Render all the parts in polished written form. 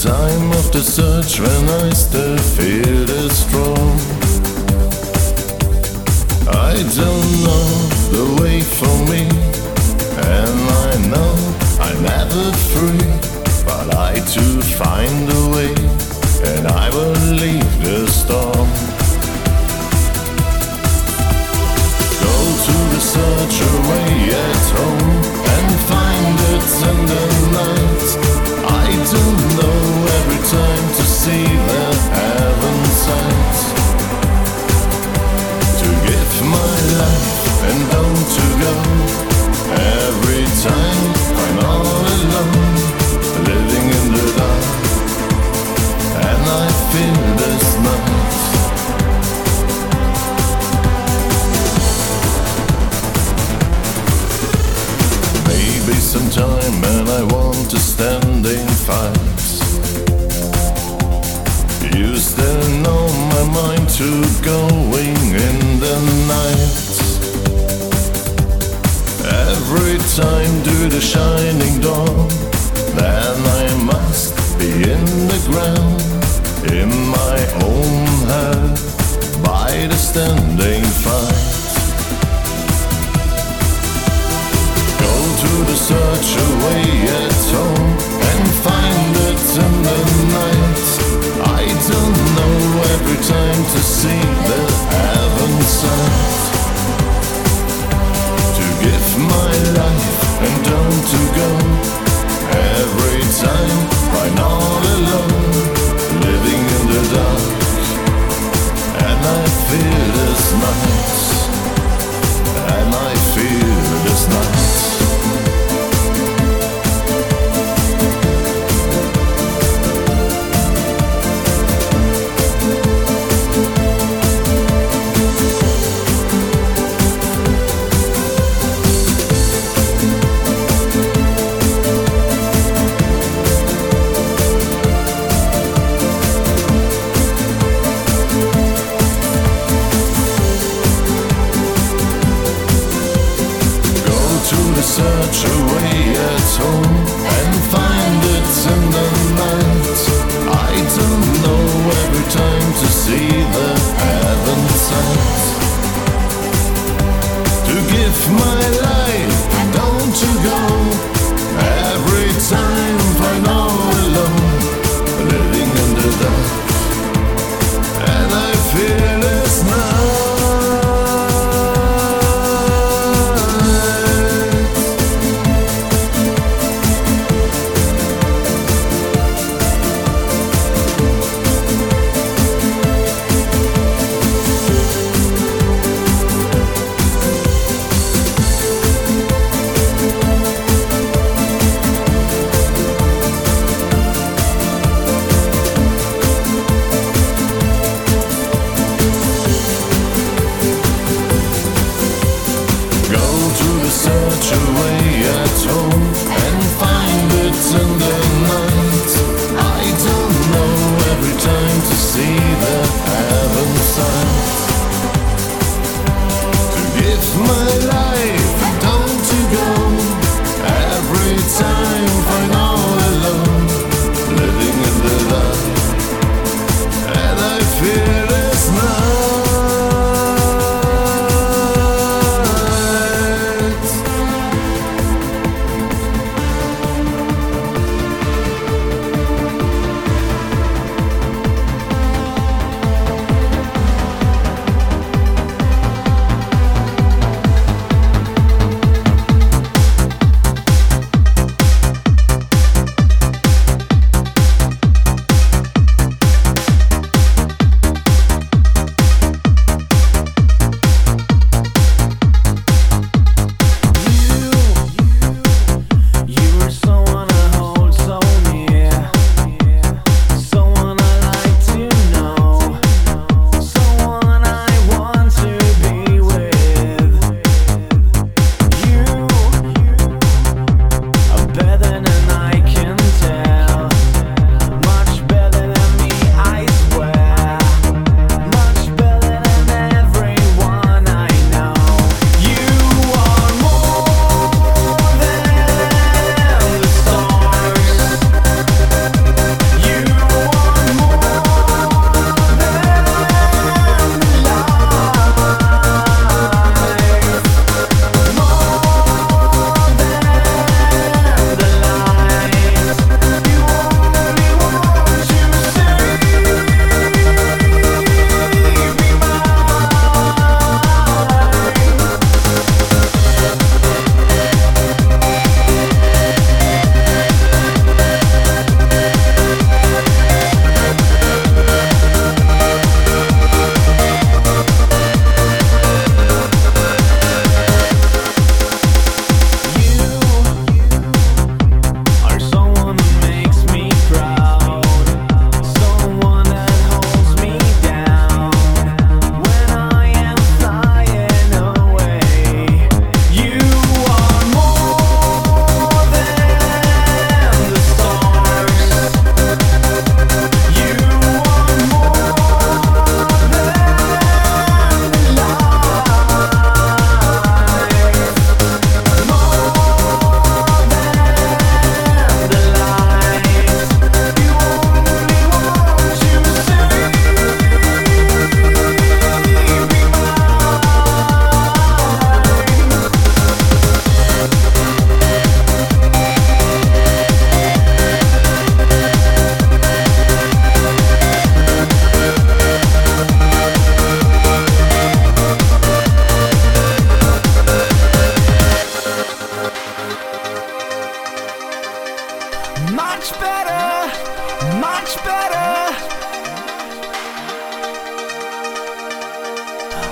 time of the search when I still feel it strong. I don't know the way for me, and I know I'm never free, but I too find a way, and I will leave the storm. Go to the search away at home and find it in the night. I don't know every time to see the heaven sight. To give my life and don't to go. Every time I'm all alone, living in the dark, and I feel this night. Maybe sometime when I want to stand in fights, you still know my mind to going in the night. Every time to the shining dawn, then I must be in the ground, in my own head, by the standing fight. Go to the search away at home and find it in the night. I don't know every time to see the heaven sight. To give my life and don't to go. Every time I'm all alone, living in the dark, and I feel this night, and I feel this night. Search away at home and find it in the night. I don't know every time to see the heaven sight. To give my life and don't to go. Every time I'm all alone, living in the dark, and I feel it's now.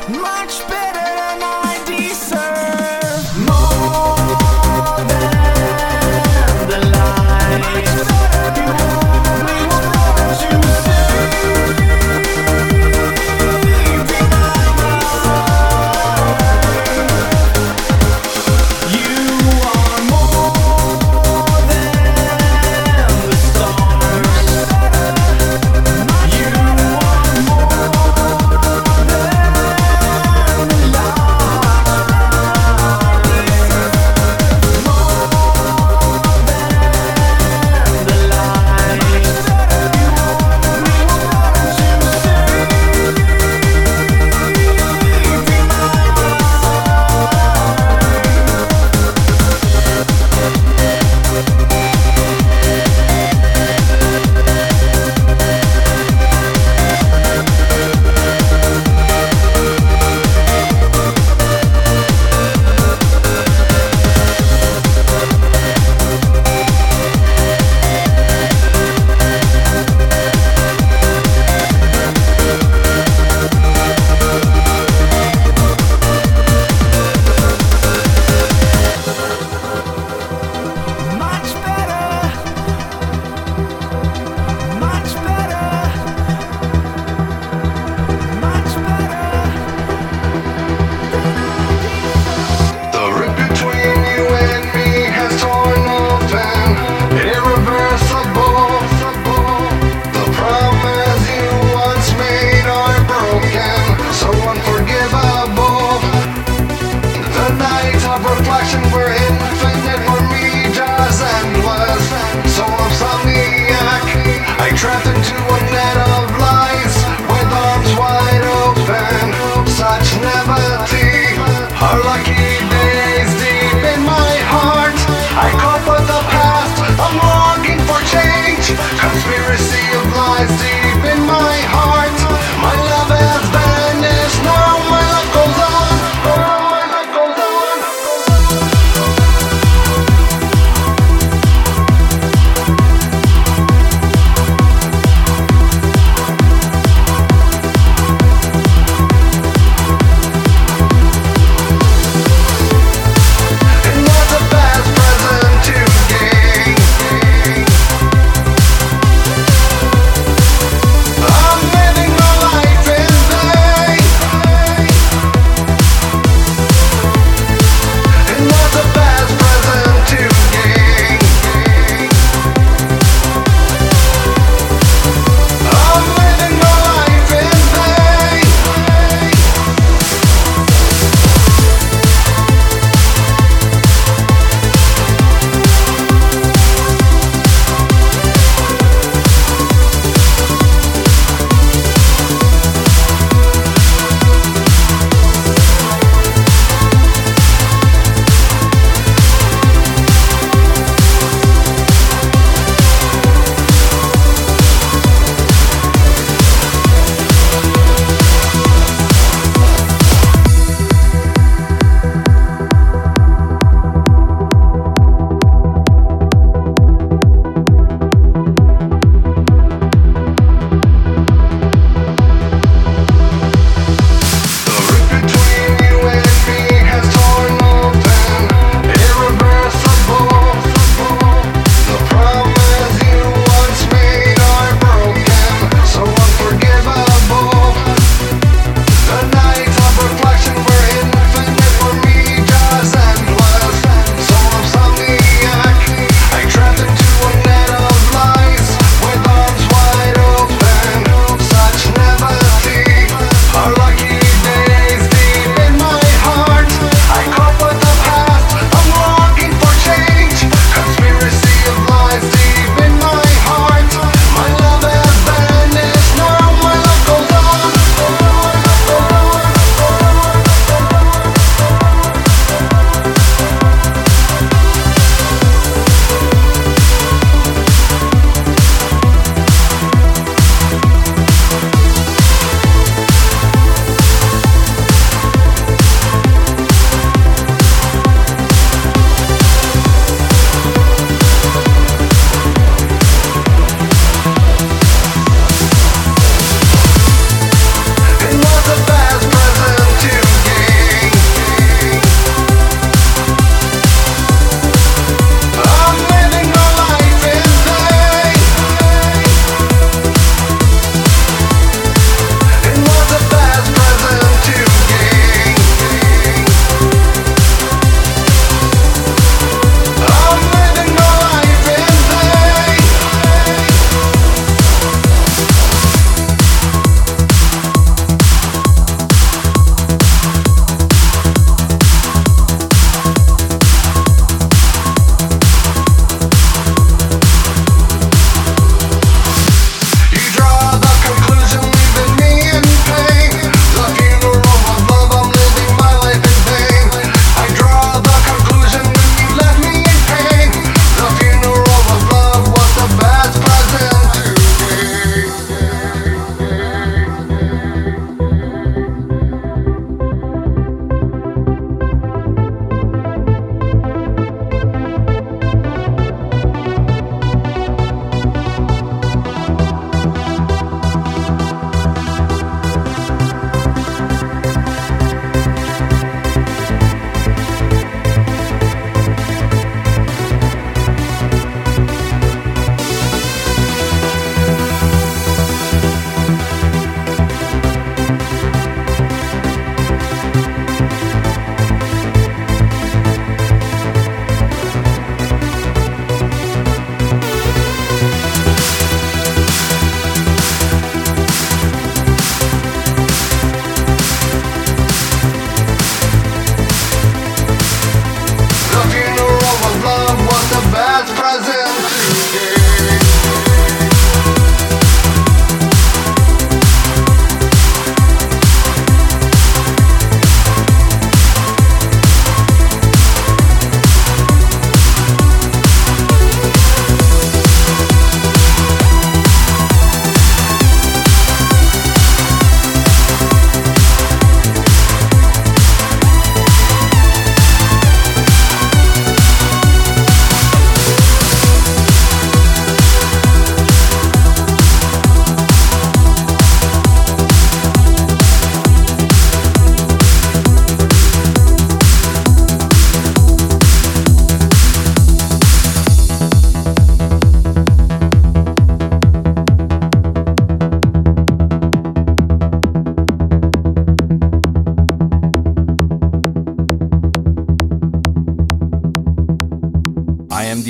much better than I deserve. More than the light. You want me more to say. Deny my you are more than the stars. You are more than the light.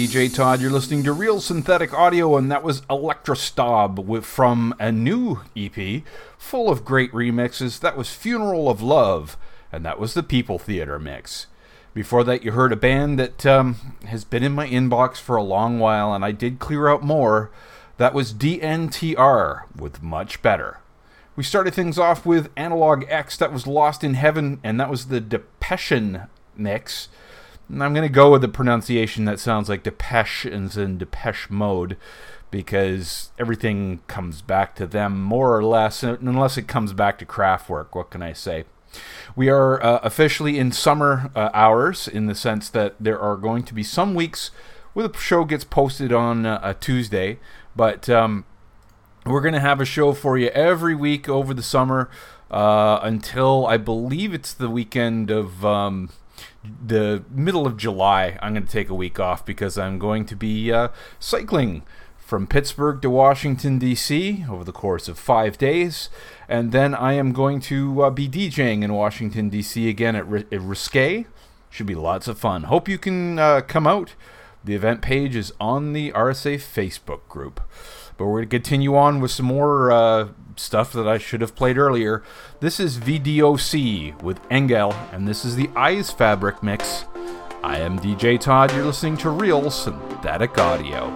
DJ Todd. You're listening to Real Synthetic Audio, and that was Electrostob from a new EP full of great remixes. That was Funeral of Love, and that was the People Theater mix. Before that, you heard a band that has been in my inbox for a long while, and I did clear out more. That was DNTR with Much Better. We started things off with Analog X, that was Lost in Heaven, and that was the Depression mix. And I'm going to go with the pronunciation that sounds like Depeche and in Depeche Mode, because everything comes back to them more or less, unless it comes back to Kraftwerk. What can I say? We are officially in summer hours, in the sense that there are going to be some weeks where the show gets posted on a Tuesday, but we're going to have a show for you every week over the summer until I believe it's the weekend of the middle of July. I'm going to take a week off because I'm going to be cycling from Pittsburgh to Washington, D.C. over the course of 5 days. And then I am going to be DJing in Washington, D.C. again at Risque. Should be lots of fun. Hope you can come out. The event page is on the RSA Facebook group. But we're going to continue on with some more stuff that I should have played earlier. This is VDOC with Engel, and this is the Eyes Fabric mix. I am DJ Todd. You're listening to Real Synthetic Audio.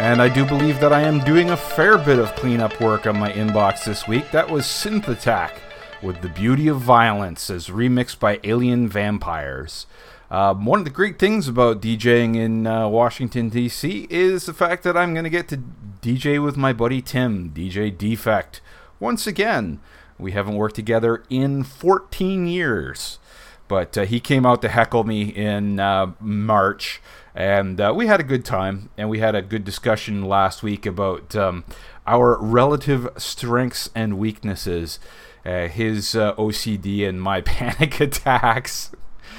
And I do believe that I am doing a fair bit of cleanup work on my inbox this week. That was Synth Attack with The Beauty of Violence as remixed by Alien Vampires. One of the great things about DJing in Washington, D.C. is the fact that I'm going to get to DJ with my buddy Tim, DJ Defect. Once again, we haven't worked together in 14 years. But he came out to heckle me in March. And we had a good time, and we had a good discussion last week about our relative strengths and weaknesses, his OCD and my panic attacks.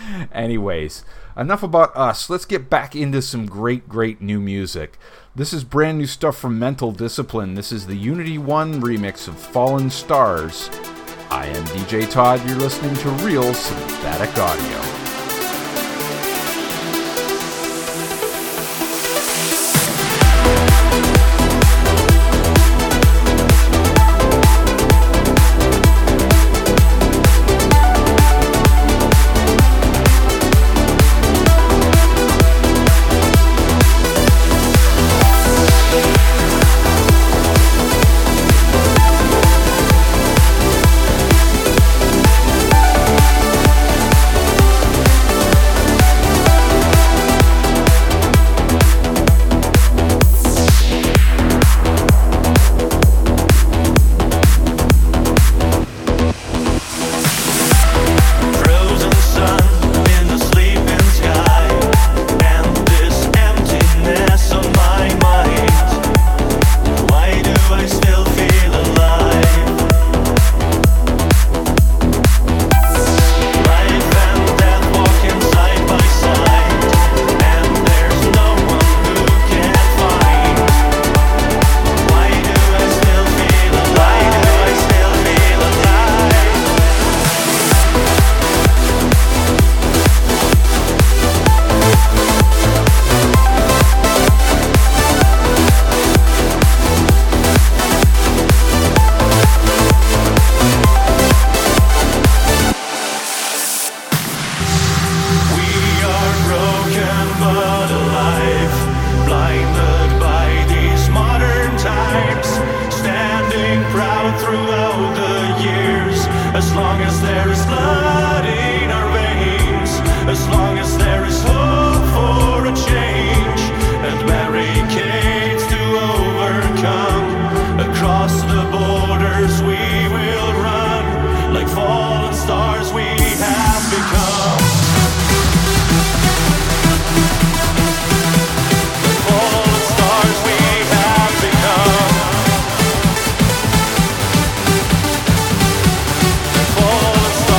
Anyways, enough about us. Let's get back into some great new music. This is brand new stuff from Mental Discipline. This is the Unity 1 remix of Fallen Stars. I am DJ Todd. You're listening to Real Synthetic Audio. Fallen stars.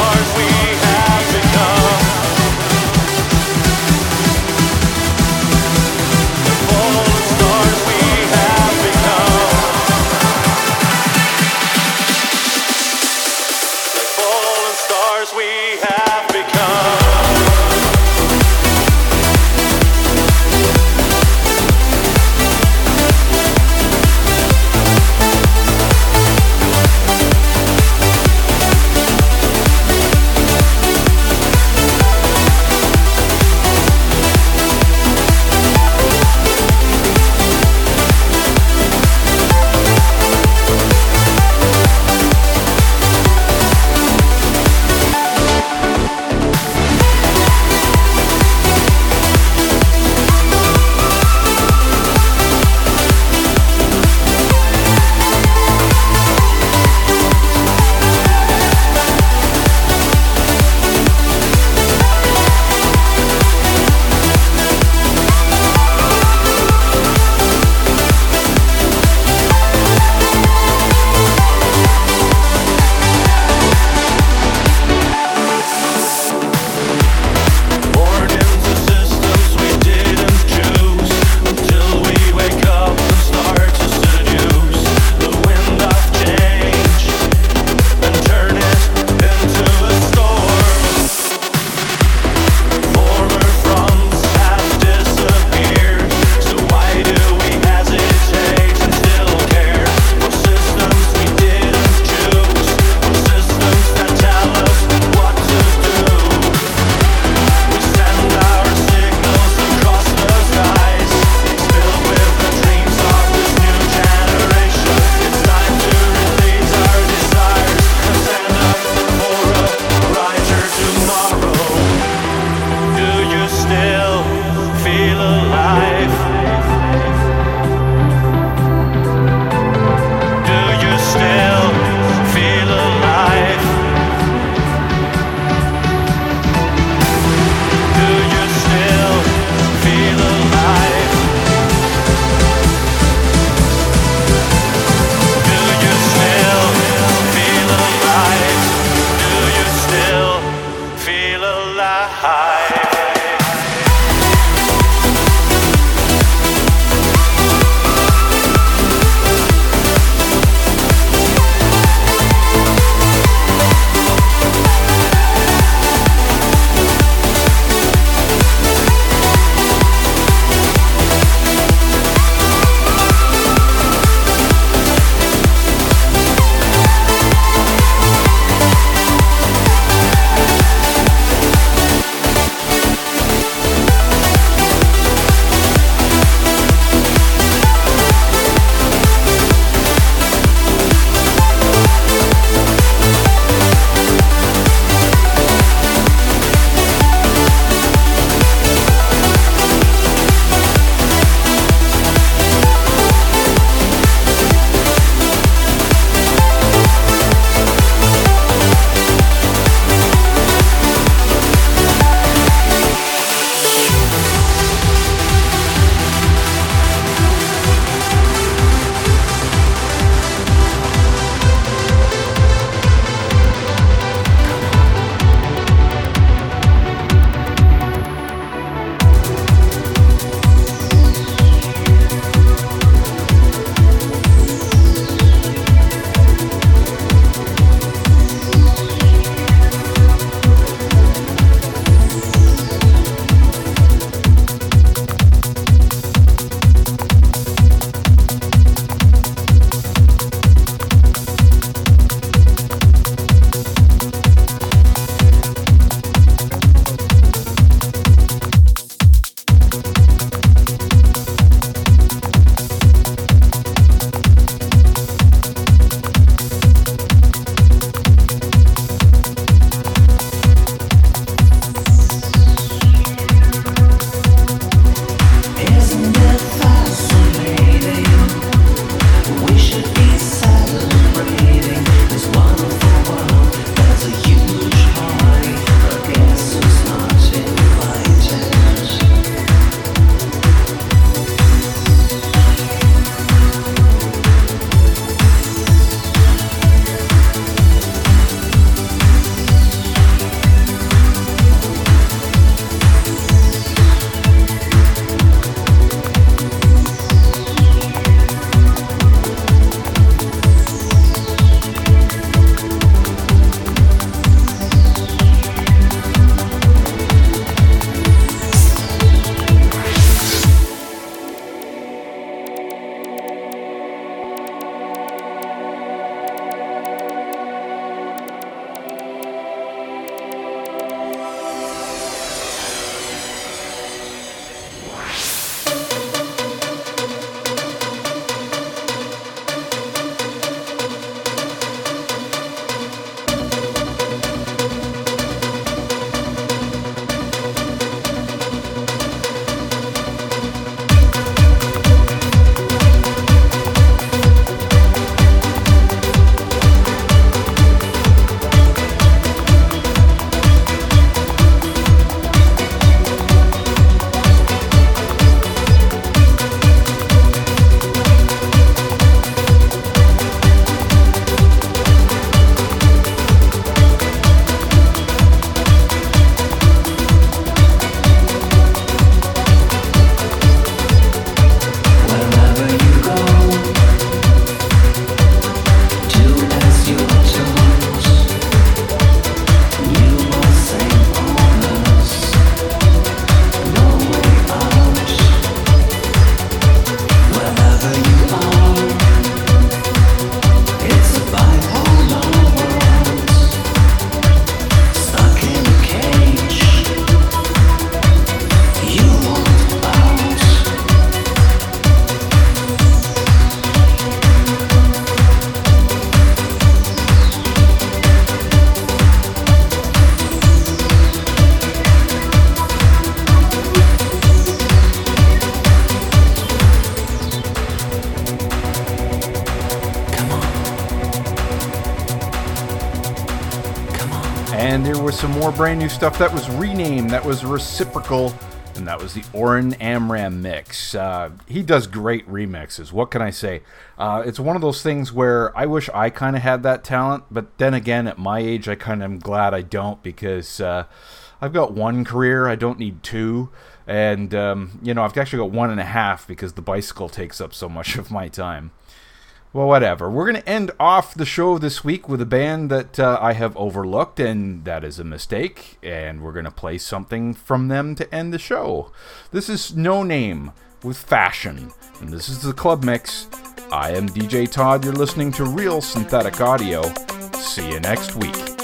And there was some more brand new stuff that was renamed, that was Reciprocal, and that was the Oren Amram mix. He does great remixes, what can I say? It's one of those things where I wish I kind of had that talent, but then again, at my age, I kind of am glad I don't, because I've got one career, I don't need two, and, I've actually got 1.5 because the bicycle takes up so much of my time. Well, whatever. We're going to end off the show this week with a band that I have overlooked, and that is a mistake, and we're going to play something from them to end the show. This is No Name with Fashion, and this is the Club Mix. I am DJ Todd. You're listening to Real Synthetic Audio. See you next week.